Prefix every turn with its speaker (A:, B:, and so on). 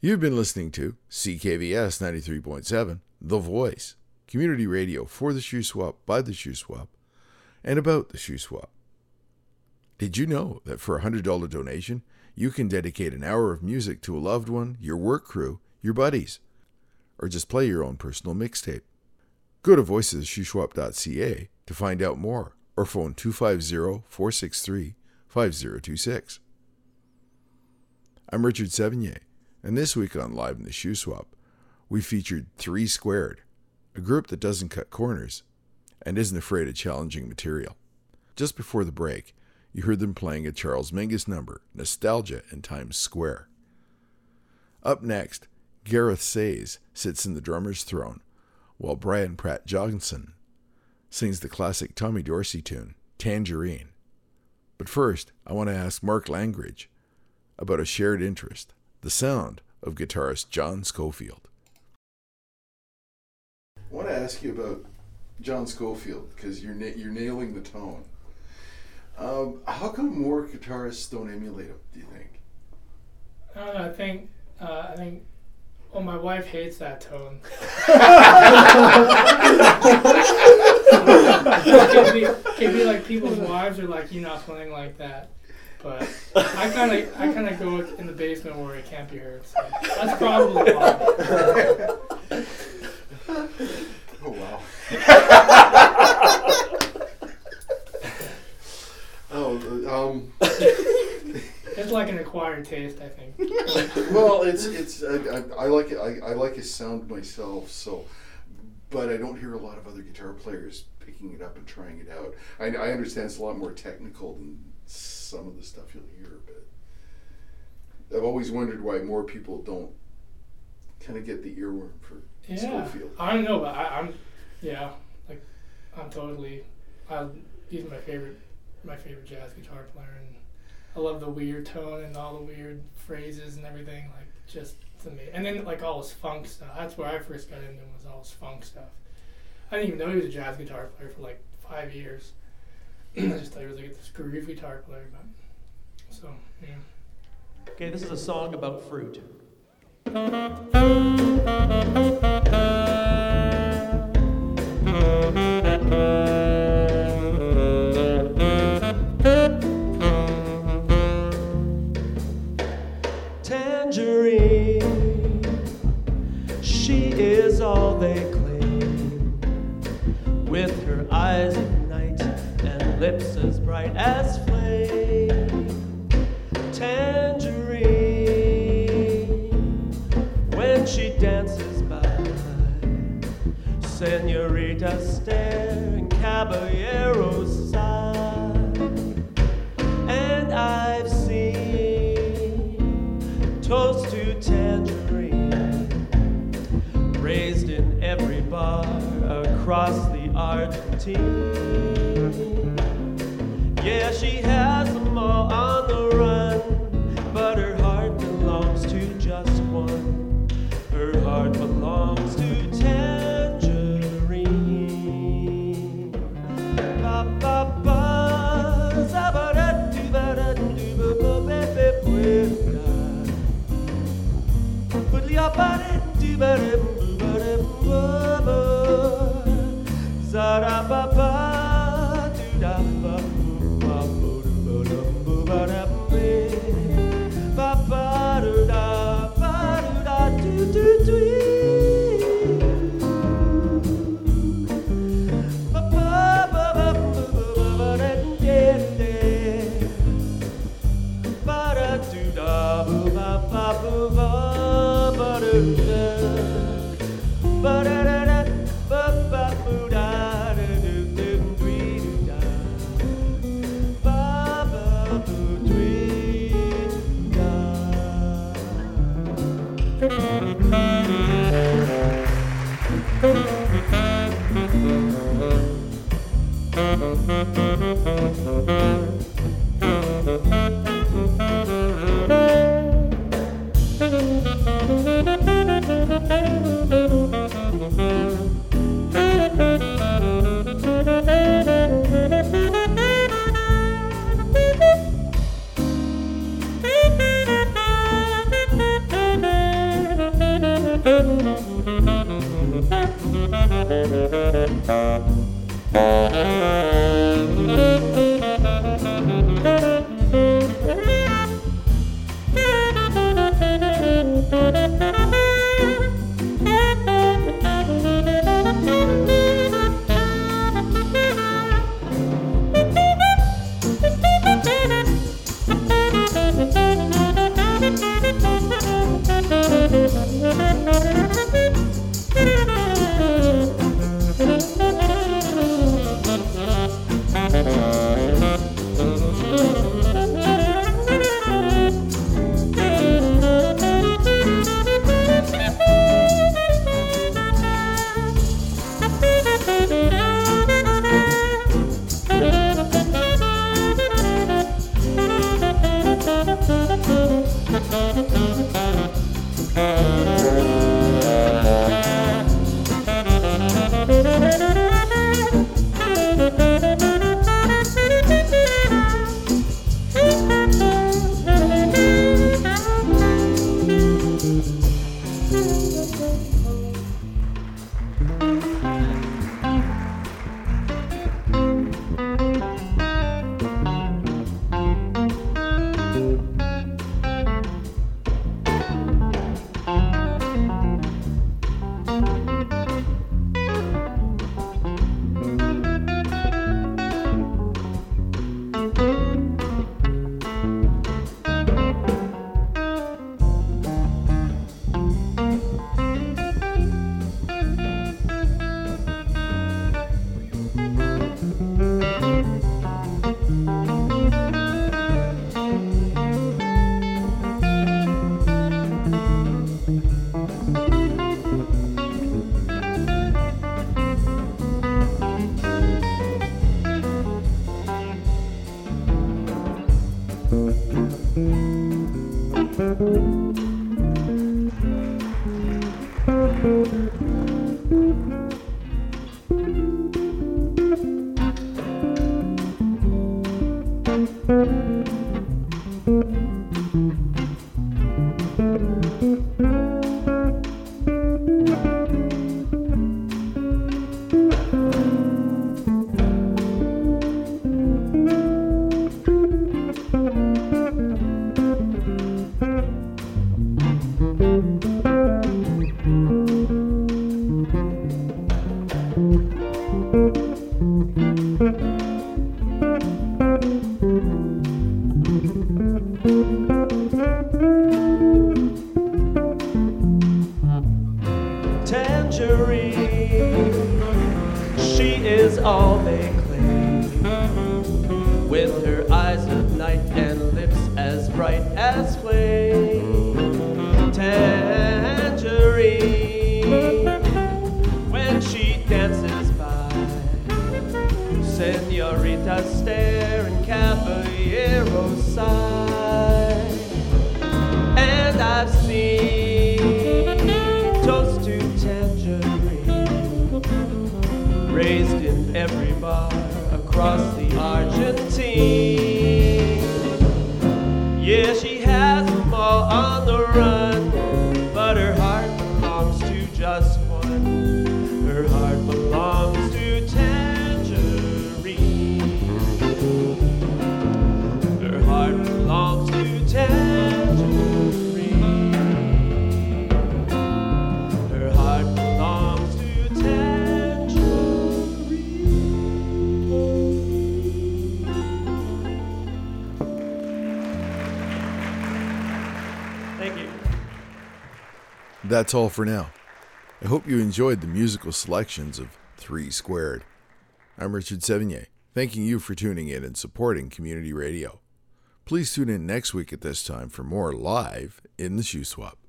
A: You've been listening to CKVS 93.7, The Voice, community radio for the Shoe Swap, by the Shoe Swap, and about the Shoe Swap. Did you know that for a $100 donation, you can dedicate an hour of music to a loved one, your work crew, your buddies, or just play your own personal mixtape? Go to voicesoftheshoeswap.ca to find out more, or phone 250-463-5026. I'm Richard Sevigny, and this week on Live in the Shoe Swap, we featured 3 Squared, a group that doesn't cut corners and isn't afraid of challenging material. Just before the break, you heard them playing a Charles Mingus number, Nostalgia in Times Square. Up next, Gareth Says sits in the drummer's throne, while Brian Pratt Johnson sings the classic Tommy Dorsey tune, Tangerine. But first, I want to ask Mark Langridge about a shared interest, the sound of guitarist John Scofield. I want to ask you about John Scofield, because you're nailing the tone. How come more guitarists don't emulate him, do you think?
B: I don't know, I think well, my wife hates that tone. It can be like people's wives are like, you're not playing like that. But I kind of go in the basement where it can't be heard. So that's probably why.
A: Oh wow.
B: It's like an acquired taste, I think.
A: Well, I like it. I like his sound myself. So, but I don't hear a lot of other guitar players picking it up and trying it out. I understand it's a lot more technical than some of the stuff you'll hear, but I've always wondered why more people don't kind of get the earworm for Scofield.
B: I don't know, but he's my favorite jazz guitar player, and I love the weird tone and all the weird phrases and everything, like just to me. And then like all his funk stuff. That's where I first got into him, was all his funk stuff. I didn't even know he was a jazz guitar player for like 5 years. I just thought he was like this groove guitar player, but so yeah.
C: Okay, this is a song about fruit. Tangerine, she is all they claim, with her eyes at night and lips as bright as flame. Tangerine, when she dances by, senoritas stare and caballeros sigh. And I've seen toast to tangerine raised in every bar across the Argentine. Yeah, she has them all on the run, but her heart belongs to just one. Her heart belongs to tangerine. Ba ba ba, zabara do ba do ba ba ba ba. Put your body do ba ba ba ba. Zara ba ba do da ba.
A: That's all for now. I hope you enjoyed the musical selections of 3 Squared. I'm Richard Sevigny, thanking you for tuning in and supporting community radio. Please tune in next week at this time for more Live in the Shoe Swap.